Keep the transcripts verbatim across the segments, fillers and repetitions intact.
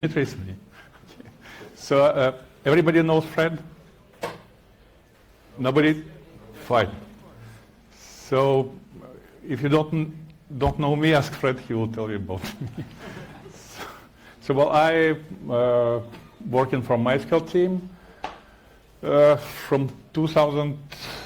recently. Okay. So uh, everybody knows Fred? Nobody? Fine. So if you don't don't know me, ask Fred. He will tell you about me. so, so well, I uh, working for MySQL team uh, from two thousand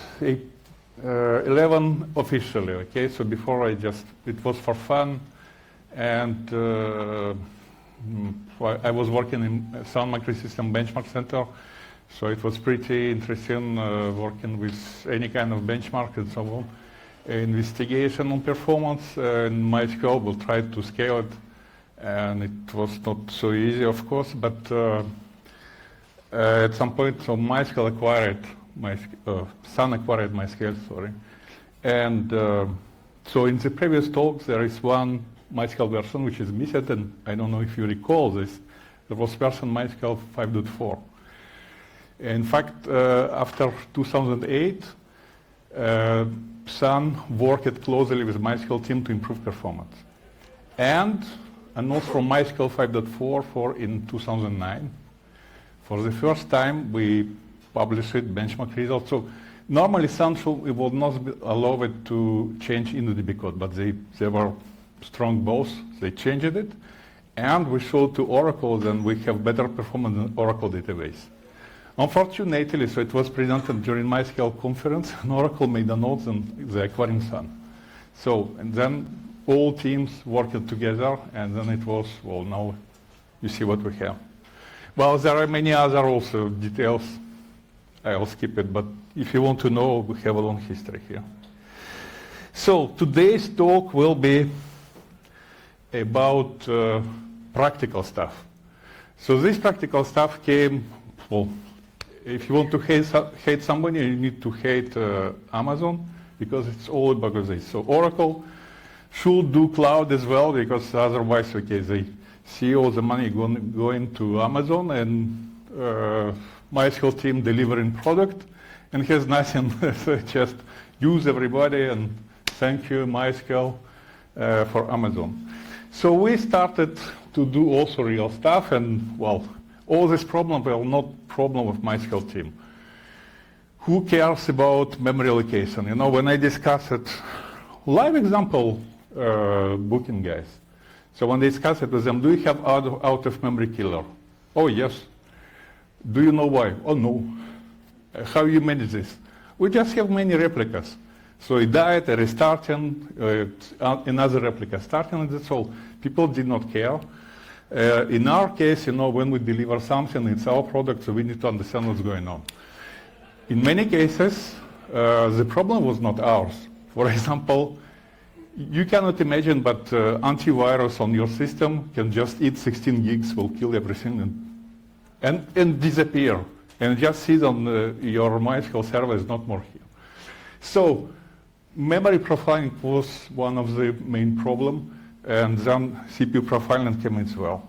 eleven officially. Okay, so before I just it was for fun, and uh, I was working in Sun Microsystem Benchmark Center. So it was pretty interesting uh, working with any kind of benchmark and so on. Investigation on performance uh, in MySQL, we'll try to scale it. And it was not so easy, of course, but uh, uh, at some point, so MySQL acquired, my, uh, Sun acquired MySQL, sorry. And uh, so in the previous talks, there is one MySQL version which is missing, and I don't know if you recall this. There was version MySQL five point four. In fact, uh, after two thousand eight, uh, Sun worked closely with MySQL team to improve performance. And a note from MySQL five point four for in two thousand nine. For the first time, we published benchmark results. So normally, Sun would not be allowed to change InnoDB code, but they, they were strong both. They changed it. And we showed to Oracle that we have better performance than Oracle database. Unfortunately, so it was presented during MySQL conference, and Oracle made a note and the acquiring Sun. So, and then all teams worked together, and then it was, well, now you see what we have. Well, there are many other also details. I'll skip it, but if you want to know, we have a long history here. So today's talk will be about uh, practical stuff. So this practical stuff came, well, if you want to hate, hate somebody, you need to hate uh, Amazon, because it's all about this. So Oracle should do cloud as well, because otherwise, okay, they see all the money going, going to Amazon, and uh, MySQL team delivering product, and has nothing, just use everybody, and thank you, MySQL, uh, for Amazon. So we started to do also real stuff, and well, all these problems were not problem of MySQL team. Who cares about memory allocation? You know, when I discuss it, live example uh, booking guys. So when I discuss it with them, do you have out of, out of memory killer? Oh, yes. Do you know why? Oh, no. Uh, how you manage this? We just have many replicas. So it died, I restarting, uh, another replica starting, and that's all. People did not care. Uh, in our case, you know, when we deliver something, it's our product, so we need to understand what's going on. In many cases, uh, the problem was not ours. For example, you cannot imagine, but uh, antivirus on your system can just eat sixteen gigs, will kill everything, and, and, and disappear, and just sit on uh, your MySQL server is not more here. So memory profiling was one of the main problems. And then C P U profiling came as well.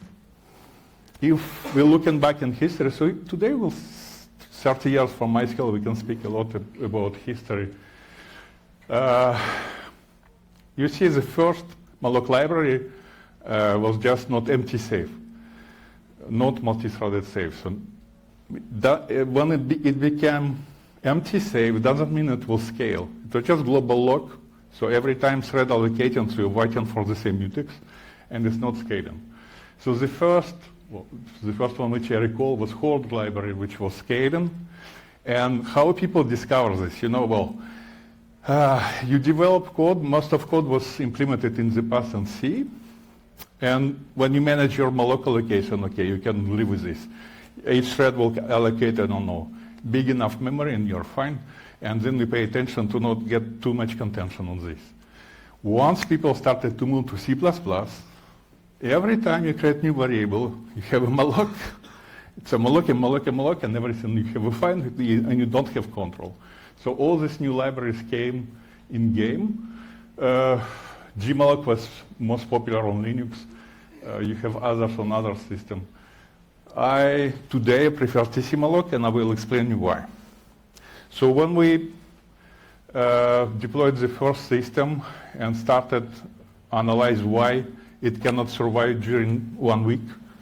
If we're looking back in history, so today we'll thirty years from MySQL, we can speak a lot about history. Uh, you see the first malloc library uh, was just not empty safe, not multi-threaded safe. So that, uh, when it, be, it became empty safe, it doesn't mean it will scale. It was just global lock. So every time thread allocating, so you're waiting for the same mutex, and it's not scaling. So the first, well, the first one which I recall was Horde library, which was scaling. And how people discover this? You know, well, uh, you develop code, most of code was implemented in the past in C. And when you manage your malloc allocation, okay, you can live with this. Each thread will allocate, I don't know, big enough memory, and you're fine. And then we pay attention to not get too much contention on this. Once people started to move to C plus plus, every time you create new variable, you have a malloc. It's a malloc, a malloc, a malloc, and everything you have a fine, and you don't have control. So all these new libraries came in game. Uh, gmalloc was most popular on Linux. Uh, you have others on other systems. I today prefer tcmalloc, and I will explain you why. So when we uh, deployed the first system and started analyze why it cannot survive during one week,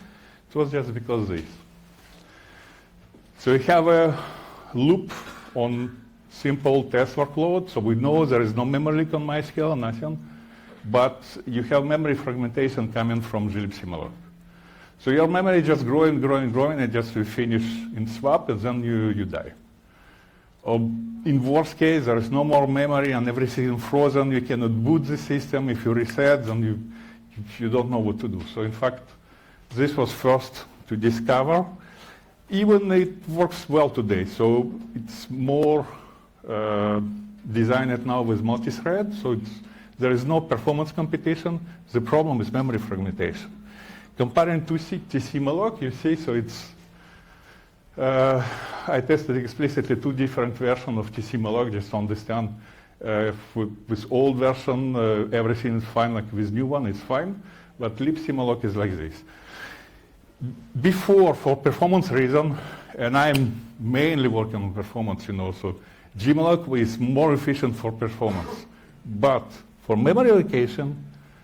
It was just because of this. So we have a loop on simple test workload. So we know there is no memory leak on MySQL, nothing. But you have memory fragmentation coming from glibc malloc. So your memory just growing, growing, growing, and just you finish in swap, and then you, you die. Or in worst case, there is no more memory and everything is frozen. You cannot boot the system. If you reset, then you, you don't know what to do. So in fact, this was first to discover. Even it works well today. So it's more uh, designed now with multi-thread. So it's, there is no performance competition. The problem is memory fragmentation. Comparing to T C malloc, you see, so it's, uh, I tested explicitly two different versions of T C malloc just to understand uh, with, with old version, uh, everything is fine, like with new one, it's fine, but libc malloc is like this. Before, for performance reason, and I'm mainly working on performance, you know, so gmalloc is more efficient for performance, but for memory allocation,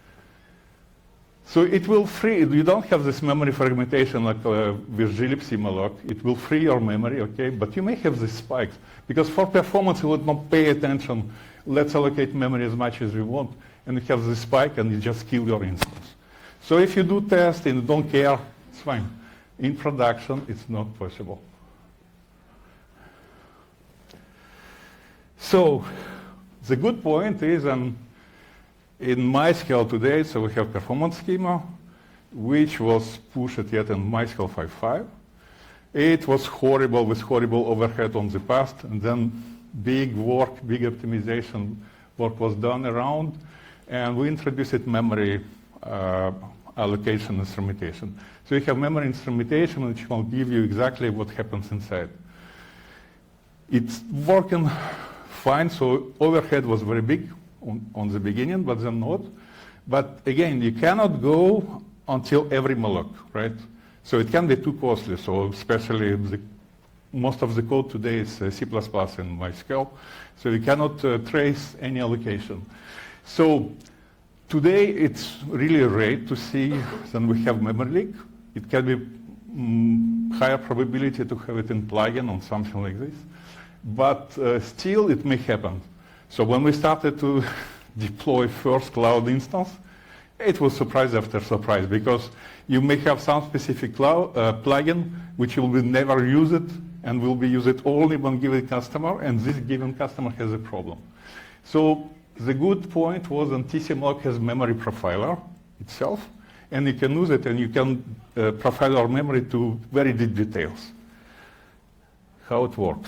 so it will free, you don't have this memory fragmentation like uh, with glibc malloc. It will free your memory, okay? But you may have these spikes. Because for performance, you would not pay attention. Let's allocate memory as much as we want. And you have this spike, and you just kill your instance. So if you do test and you don't care, it's fine. In production, it's not possible. So the good point is, um, in MySQL today, so we have performance schema, which was pushed yet in MySQL five point five. It was horrible with horrible overhead on the past, and then big work, big optimization work was done around, and we introduced memory uh, allocation instrumentation. So you have memory instrumentation, which will give you exactly what happens inside. It's working fine, so overhead was very big on, on the beginning, but then not. But again, you cannot go until every malloc, right? So it can be too costly, so especially the, most of the code today is uh, C plus plus in MySQL, so you cannot uh, trace any allocation. So today it's really rare to see that we have memory leak. It can be mm, higher probability to have it in plugin or something like this, but uh, still it may happen. So when we started to deploy first cloud instance, it was surprise after surprise, because you may have some specific cloud, uh, plugin which you will never use it and will be used only when given customer, and this given customer has a problem. So the good point was that T C malloc has memory profiler itself, and you can use it and you can uh, profile our memory to very deep details. How it works.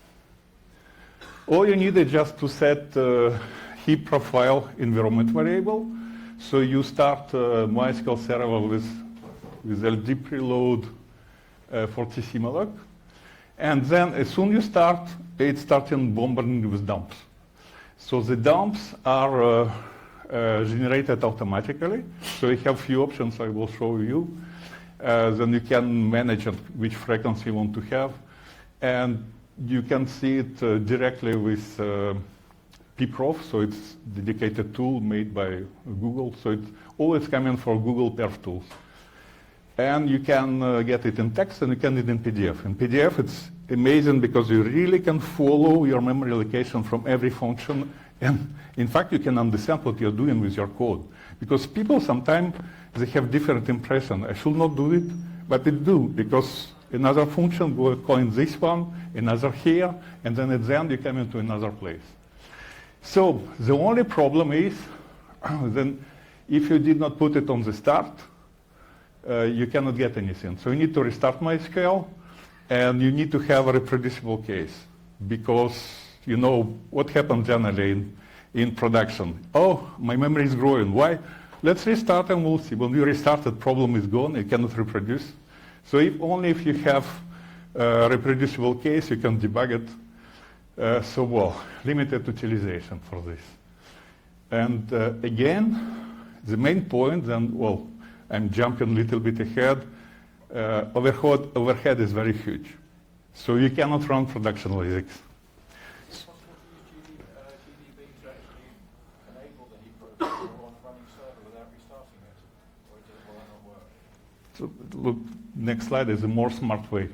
All you need is just to set uh, heap profile environment variable. So you start uh, MySQL server with, with L D preload uh, for T C malloc. And then as soon as you start, it's starting bombarding with dumps. So the dumps are uh, uh, generated automatically. So you have few options I will show you. Uh, then you can manage which frequency you want to have. And you can see it uh, directly with uh, pprof, so it's dedicated tool made by Google. So it's always coming for Google Perf tools. And you can uh, get it in text and you can get it in P D F. In P D F, it's amazing because you really can follow your memory allocation from every function. And in fact, you can understand what you're doing with your code. Because people sometimes, they have different impression. I should not do it, but they do, because another function will call in this one, another here, and then at the end you come into another place. So the only problem is, then if you did not put it on the start, uh, you cannot get anything. So you need to restart MySQL, and you need to have a reproducible case, because you know what happens generally in, in production. Oh, my memory is growing. Why? Let's restart and we'll see. When you restart, the problem is gone. You cannot reproduce. So if only if you have a reproducible case, you can debug it. Uh, so, well, limited utilization for this. And uh, again, the main point, then, well, I'm jumping a little bit ahead. Uh, overhead, overhead is very huge. So you cannot run production like this. Is it possible to use G D B to actually enable the heap protocol on a running server without restarting it? Or does it will that not work? look, next slide is a more smart way.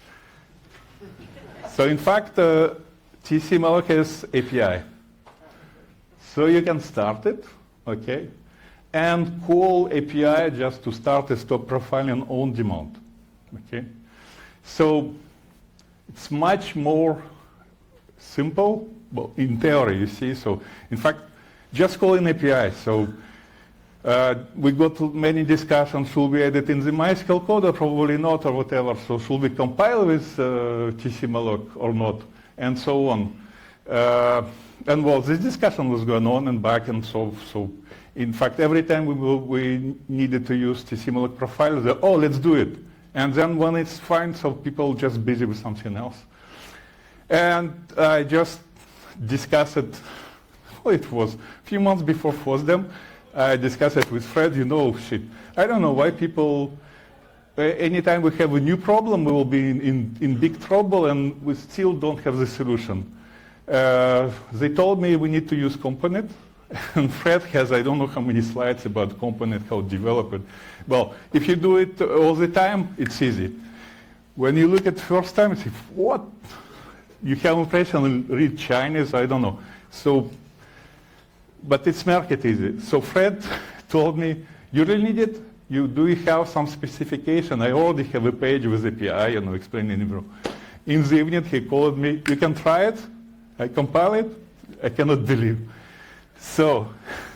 So in fact, uh, tcmalloc has A P I. So you can start it, okay, and call A P I just to start a stop profiling on demand, okay. So it's much more simple, well, in theory, you see. So in fact, just calling A P I. So uh, we got many discussions, should we add it in the MySQL code or probably not or whatever. So should we compile with uh, tcmalloc or not, and so on. Uh, and well, this discussion was going on and back and so, so in fact, every time we, will, we needed to use tcmalloc profile, they, oh, let's do it. And then when it's fine, so people just busy with something else. And I just discussed it, well, it was a few months before FOSDEM. I discussed it with Fred, you know, shit, I don't know why people, uh, anytime we have a new problem, we will be in, in, in big trouble and we still don't have the solution. Uh, they told me we need to use component, and Fred has I don't know how many slides about component, how to develop it. Well, if you do it all the time, it's easy. When you look at first time, you say, what? You have impression, read Chinese, I don't know. So, but it's market easy. So Fred told me, you really need it? You, do you have some specification? I already have a page with A P I, you know, explaining in Hebrew. In the evening, he called me, you can try it? I compile it? I cannot believe. So,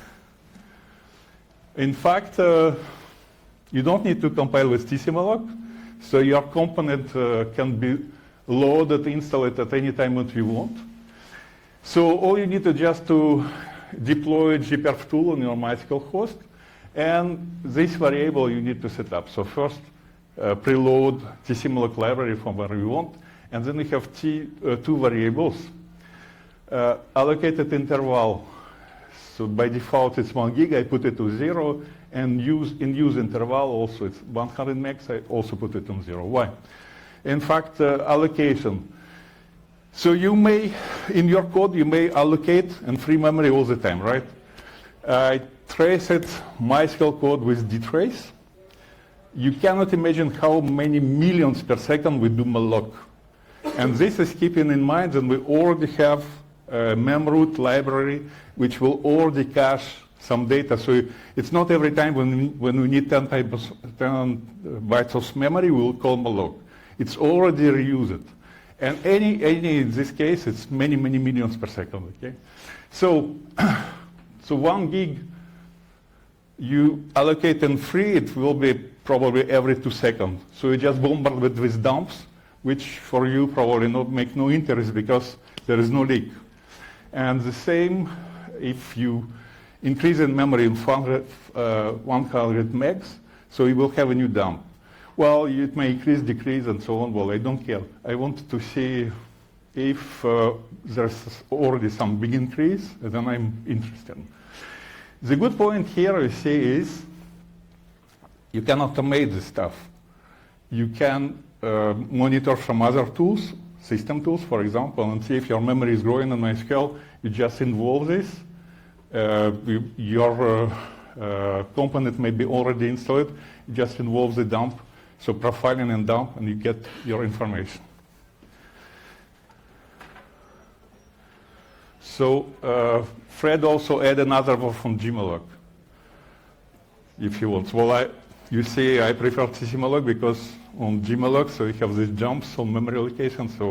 in fact, uh, you don't need to compile with tcmalloc. So your component uh, can be loaded, installed at any time that you want. So all you need to just to deploy gperf tool on your MySQL host, and this variable you need to set up. So first, uh, preload tcmalloc library from where you want, and then you have t, uh, two variables. Uh, allocated interval. So by default it's one gig. I put it to zero, and use in use interval also it's one hundred megs. I also put it on zero. Why? In fact, uh, allocation. So you may, in your code, you may allocate and free memory all the time, right? I trace it MySQL code with dtrace. You cannot imagine how many millions per second we do malloc. And this is keeping in mind that we already have a memroot library which will already cache some data. So it's not every time when we, when we need ten, types, ten bytes of memory, we will call malloc. It's already reused. And any, any, in this case, it's many, many millions per second, okay? So, so one gig, you allocate and free, it will be probably every two seconds. So you just bombard it with dumps, which for you probably not make no interest because there is no leak. And the same if you increase in memory in one hundred, uh, one hundred megs, so you will have a new dump. Well, it may increase, decrease, and so on. Well, I don't care. I want to see if uh, there's already some big increase, then I'm interested. The good point here, you see, is you can automate this stuff. You can uh, monitor from other tools, system tools, for example, and see if your memory is growing in MySQL. You just involve this. Uh, you, your uh, uh, component may be already installed. You just involve the dump. So profiling and dump, and you get your information. So uh, Fred also added another one from gmalloc, if you want. Well, I, you see, I prefer tcmalloc because on gmalloc, so you have these jumps on memory allocation. So